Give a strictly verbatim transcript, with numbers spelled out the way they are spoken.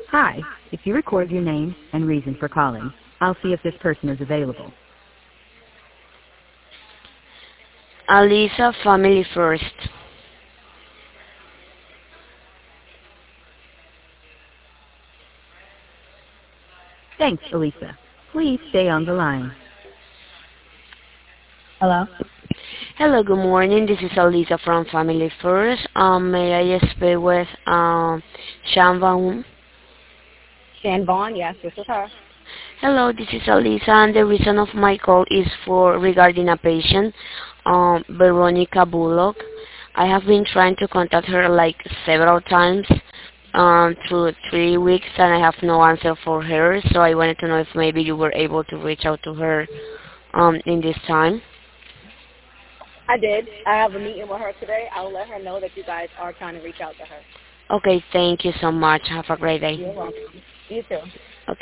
Hi, if you record your name and reason for calling, I'll see if this person is available. Alisa, Family First. Thanks, Elisa. Please stay on the line. Hello? Hello, good morning. This is Alisa from Family First. Um, may I speak with um, Shan Vaughn? Shan Vaughn, yes, this is her. Hello, this is Alisa, and the reason of my call is for regarding a patient, um, Veronica Bullock. I have been trying to contact her like several times um, through three weeks, and I have no answer for her. So I wanted to know if maybe you were able to reach out to her um, in this time. I did. I have a meeting with her today. I'll let her know that you guys are trying to reach out to her. Okay, thank you so much. Have a great day. You're welcome. You too. Okay.